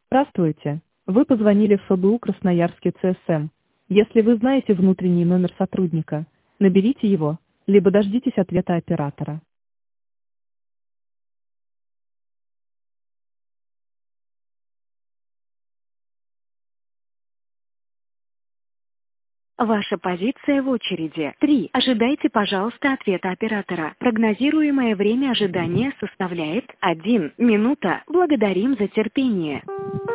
Здравствуйте. Вы позвонили в ФБУ Красноярский ЦСМ. Если вы знаете внутренний номер сотрудника, наберите его, либо дождитесь ответа оператора. Ваша позиция в очереди. 3. Ожидайте, пожалуйста, ответа оператора. Прогнозируемое время ожидания составляет 1 минута. Благодарим за терпение.